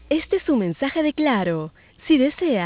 Este es un mensaje de Claro. Si desea,